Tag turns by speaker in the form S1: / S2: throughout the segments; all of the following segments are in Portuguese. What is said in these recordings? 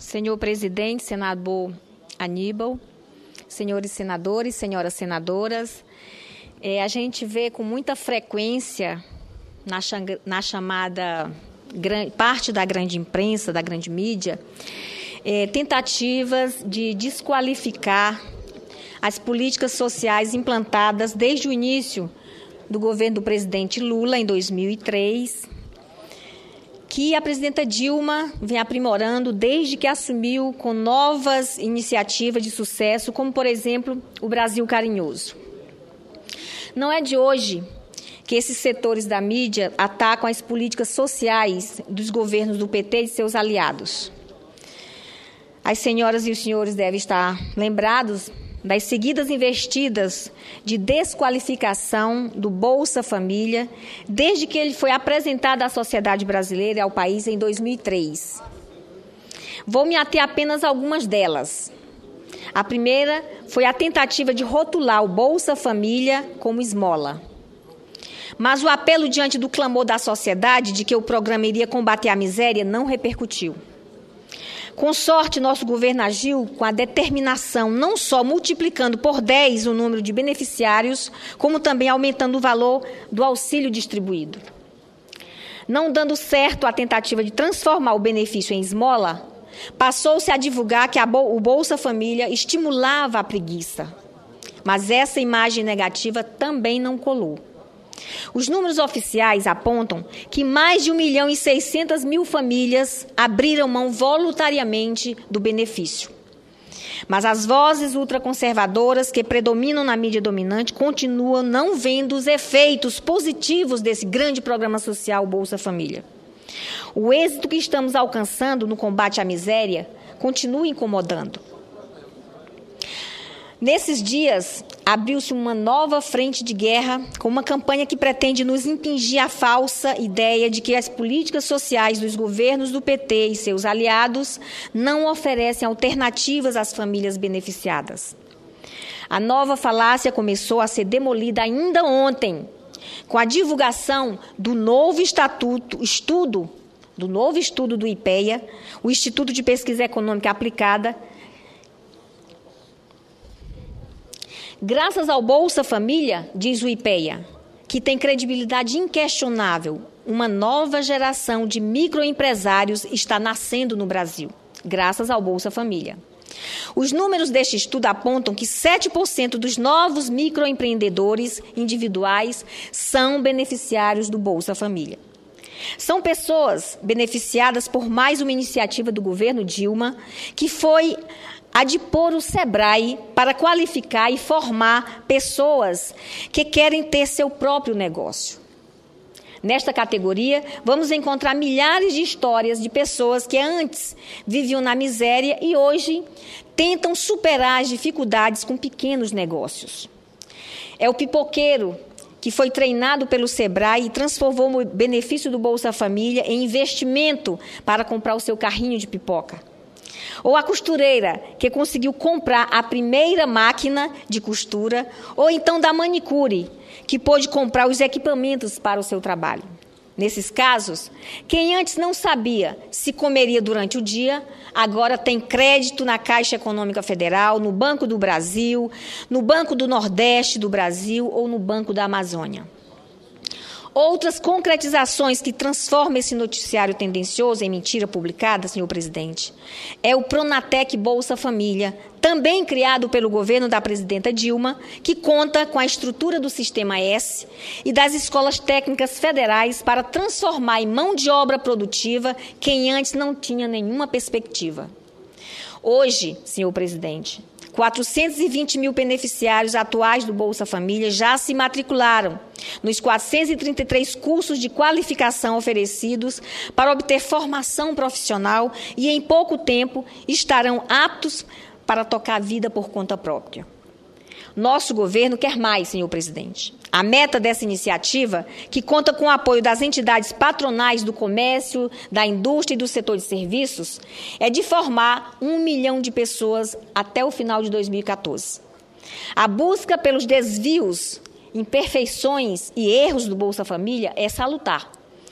S1: senhor presidente, senador Aníbal, senhores senadores, senhoras senadoras, a gente vê com muita frequência na chamada parte da grande imprensa, da grande mídia, tentativas de desqualificar as políticas sociais implantadas desde o início do governo do presidente Lula, em 2003, que a presidenta Dilma vem aprimorando desde que assumiu, com novas iniciativas de sucesso, como, por exemplo, o Brasil Carinhoso. Não é de hoje que esses setores da mídia atacam as políticas sociais dos governos do PT e de seus aliados. As senhoras e os senhores devem estar lembrados das seguidas investidas de desqualificação do Bolsa Família, desde que ele foi apresentado à sociedade brasileira e ao país em 2003. Vou me ater apenas a algumas delas. A primeira foi a tentativa de rotular o Bolsa Família como esmola. Mas o apelo diante do clamor da sociedade de que o programa iria combater a miséria não repercutiu. Com sorte, nosso governo agiu com a determinação, não só multiplicando por 10 o número de beneficiários, como também aumentando o valor do auxílio distribuído. Não dando certo a tentativa de transformar o benefício em esmola, passou-se a divulgar que o Bolsa Família estimulava a preguiça. Mas essa imagem negativa também não colou. Os números oficiais apontam que mais de 1.600.000 famílias abriram mão voluntariamente do benefício. Mas as vozes ultraconservadoras que predominam na mídia dominante continuam não vendo os efeitos positivos desse grande programa social Bolsa Família. O êxito que estamos alcançando no combate à miséria continua incomodando. Nesses dias, abriu-se uma nova frente de guerra com uma campanha que pretende nos impingir a falsa ideia de que as políticas sociais dos governos do PT e seus aliados não oferecem alternativas às famílias beneficiadas. A nova falácia começou a ser demolida ainda ontem, com a divulgação do novo estudo do IPEA, o Instituto de Pesquisa Econômica Aplicada. Graças ao Bolsa Família, diz o IPEA, que tem credibilidade inquestionável, uma nova geração de microempresários está nascendo no Brasil, graças ao Bolsa Família. Os números deste estudo apontam que 7% dos novos microempreendedores individuais são beneficiários do Bolsa Família. São pessoas beneficiadas por mais uma iniciativa do governo Dilma, que foi adipor o SEBRAE para qualificar e formar pessoas que querem ter seu próprio negócio. Nesta categoria, vamos encontrar milhares de histórias de pessoas que antes viviam na miséria e hoje tentam superar as dificuldades com pequenos negócios. É o pipoqueiro que foi treinado pelo SEBRAE e transformou o benefício do Bolsa Família em investimento para comprar o seu carrinho de pipoca. Ou a costureira, que conseguiu comprar a primeira máquina de costura, ou então da manicure, que pôde comprar os equipamentos para o seu trabalho. Nesses casos, quem antes não sabia se comeria durante o dia, agora tem crédito na Caixa Econômica Federal, no Banco do Brasil, no Banco do Nordeste do Brasil ou no Banco da Amazônia. Outras concretizações que transformam esse noticiário tendencioso em mentira publicada, senhor presidente, é o Pronatec Bolsa Família, também criado pelo governo da presidenta Dilma, que conta com a estrutura do Sistema S e das escolas técnicas federais para transformar em mão de obra produtiva quem antes não tinha nenhuma perspectiva. Hoje, senhor presidente, 420.000 beneficiários atuais do Bolsa Família já se matricularam nos 433 cursos de qualificação oferecidos para obter formação profissional e, em pouco tempo, estarão aptos para tocar a vida por conta própria. Nosso governo quer mais, senhor presidente. A meta dessa iniciativa, que conta com o apoio das entidades patronais do comércio, da indústria e do setor de serviços, é de formar 1 milhão de pessoas até o final de 2014. A busca pelos desvios, imperfeições e erros do Bolsa Família é salutar.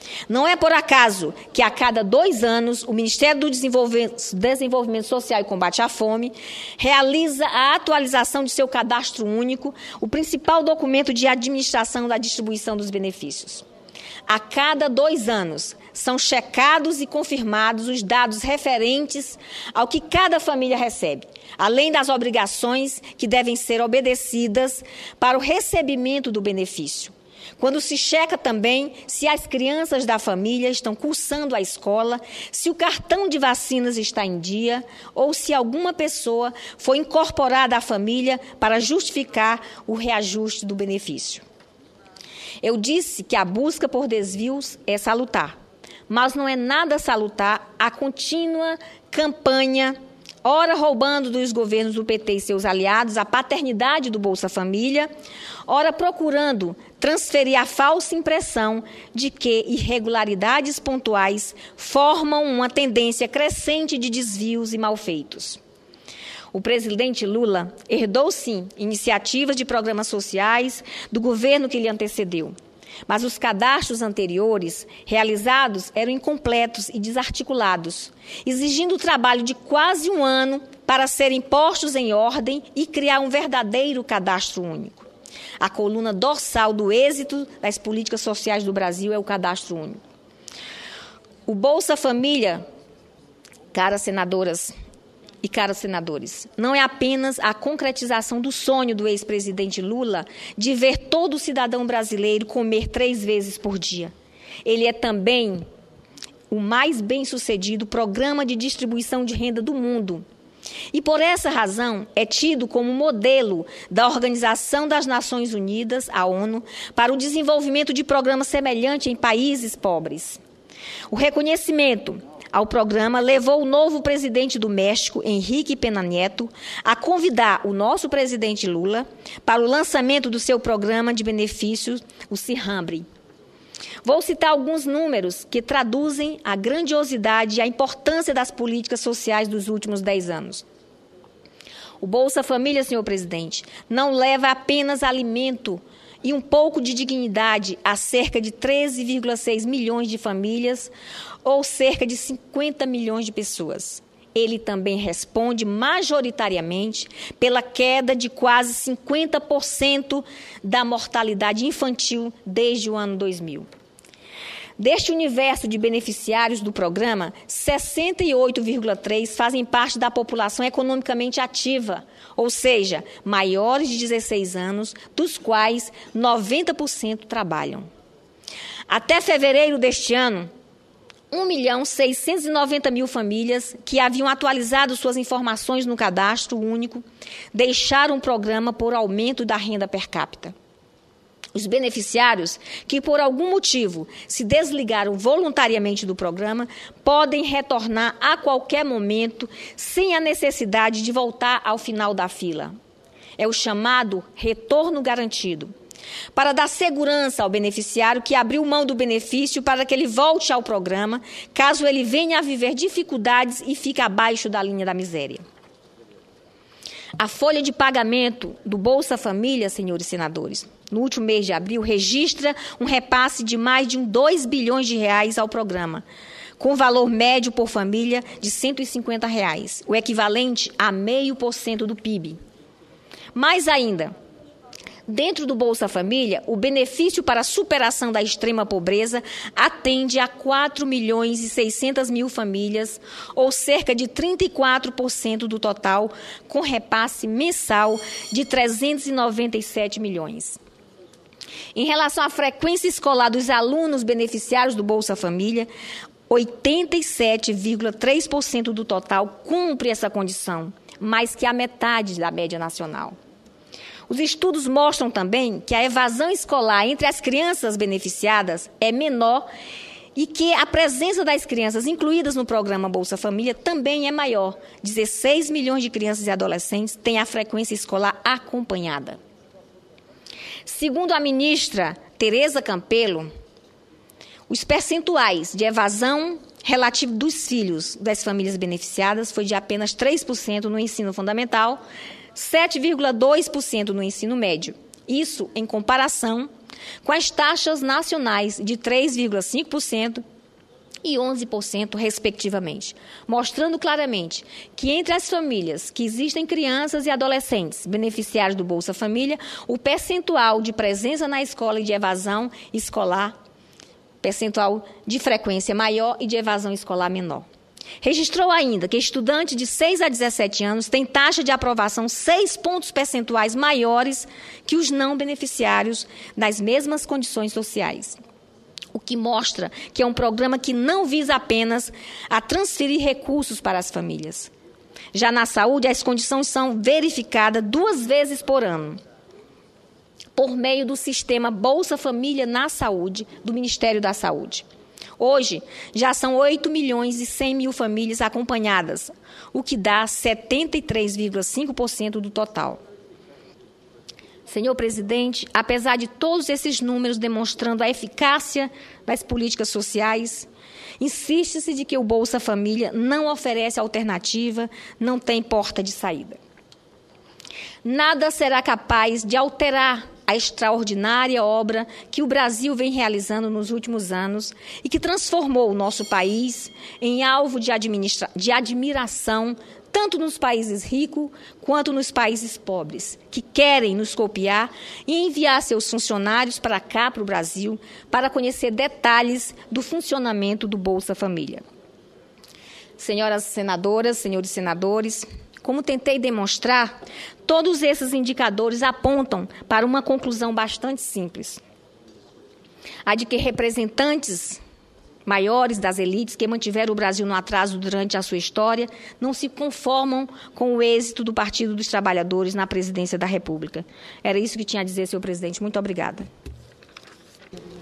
S1: Não é por acaso que a cada 2 anos o Ministério do Desenvolvimento Social e Combate à Fome realiza a atualização de seu cadastro único, o principal documento de administração da distribuição dos benefícios. A cada 2 anos são checados e confirmados os dados referentes ao que cada família recebe, além das obrigações que devem ser obedecidas para o recebimento do benefício. Quando se checa também se as crianças da família estão cursando a escola, se o cartão de vacinas está em dia ou se alguma pessoa foi incorporada à família para justificar o reajuste do benefício. Eu disse que a busca por desvios é salutar, mas não é nada salutar a contínua campanha, ora roubando dos governos do PT e seus aliados a paternidade do Bolsa Família, ora procurando transferir a falsa impressão de que irregularidades pontuais formam uma tendência crescente de desvios e malfeitos. O presidente Lula herdou, sim, iniciativas de programas sociais do governo que lhe antecedeu, mas os cadastros anteriores realizados eram incompletos e desarticulados, exigindo o trabalho de quase 1 ano para serem postos em ordem e criar um verdadeiro cadastro único. A coluna dorsal do êxito das políticas sociais do Brasil é o cadastro único. O Bolsa Família, caras senadoras e caros senadores, não é apenas a concretização do sonho do ex-presidente Lula de ver todo cidadão brasileiro comer 3 vezes por dia. Ele é também o mais bem-sucedido programa de distribuição de renda do mundo. E, por essa razão, é tido como modelo da Organização das Nações Unidas, a ONU, para o desenvolvimento de programas semelhantes em países pobres. O reconhecimento ao programa levou o novo presidente do México, Enrique Peña Nieto, a convidar o nosso presidente Lula para o lançamento do seu programa de benefícios, o SIHAMBRE. Vou citar alguns números que traduzem a grandiosidade e a importância das políticas sociais dos últimos 10 anos. O Bolsa Família, senhor presidente, não leva apenas alimento e um pouco de dignidade a cerca de 13,6 milhões de famílias ou cerca de 50 milhões de pessoas. Ele também responde majoritariamente pela queda de quase 50% da mortalidade infantil desde o ano 2000. Deste universo de beneficiários do programa, 68,3% fazem parte da população economicamente ativa, ou seja, maiores de 16 anos, dos quais 90% trabalham. Até fevereiro deste ano, 1.690.000 famílias que haviam atualizado suas informações no cadastro único deixaram o programa por aumento da renda per capita. Os beneficiários que, por algum motivo, se desligaram voluntariamente do programa, podem retornar a qualquer momento, sem a necessidade de voltar ao final da fila. É o chamado retorno garantido, para dar segurança ao beneficiário que abriu mão do benefício para que ele volte ao programa, caso ele venha a viver dificuldades e fique abaixo da linha da miséria. A folha de pagamento do Bolsa Família, senhores senadores, no último mês de abril, registra um repasse de mais de 2 bilhões de reais ao programa, com valor médio por família de R$ 150, o equivalente a 0,5% do PIB. Mais ainda, dentro do Bolsa Família, o benefício para a superação da extrema pobreza atende a 4.600.000 famílias, ou cerca de 34% do total, com repasse mensal de 397 milhões. Em relação à frequência escolar dos alunos beneficiários do Bolsa Família, 87,3% do total cumpre essa condição, mais que a metade da média nacional. Os estudos mostram também que a evasão escolar entre as crianças beneficiadas é menor e que a presença das crianças incluídas no programa Bolsa Família também é maior. 16 milhões de crianças e adolescentes têm a frequência escolar acompanhada. Segundo a ministra Tereza Campelo, os percentuais de evasão relativo dos filhos das famílias beneficiadas foi de apenas 3% no ensino fundamental, 7,2% no ensino médio. Isso em comparação com as taxas nacionais de 3,5% e 11%, respectivamente, mostrando claramente que entre as famílias que existem crianças e adolescentes beneficiários do Bolsa Família, o percentual de presença na escola e de evasão escolar, percentual de frequência maior e de evasão escolar menor. Registrou ainda que estudantes de 6 a 17 anos têm taxa de aprovação 6 pontos percentuais maiores que os não beneficiários nas mesmas condições sociais. O que mostra que é um programa que não visa apenas a transferir recursos para as famílias. Já na saúde, as condições são verificadas 2 vezes por ano, por meio do sistema Bolsa Família na Saúde, do Ministério da Saúde. Hoje, já são 8.100.000 famílias acompanhadas, o que dá 73,5% do total. Senhor presidente, apesar de todos esses números demonstrando a eficácia das políticas sociais, insiste-se de que o Bolsa Família não oferece alternativa, não tem porta de saída. Nada será capaz de alterar a extraordinária obra que o Brasil vem realizando nos últimos anos e que transformou o nosso país em alvo de admiração tanto nos países ricos quanto nos países pobres, que querem nos copiar e enviar seus funcionários para cá, para o Brasil, para conhecer detalhes do funcionamento do Bolsa Família. Senhoras senadoras, senhores senadores, como tentei demonstrar, todos esses indicadores apontam para uma conclusão bastante simples. A de que representantes maiores das elites que mantiveram o Brasil no atraso durante a sua história não se conformam com o êxito do Partido dos Trabalhadores na presidência da República. Era isso que tinha a dizer, senhor presidente. Muito obrigada.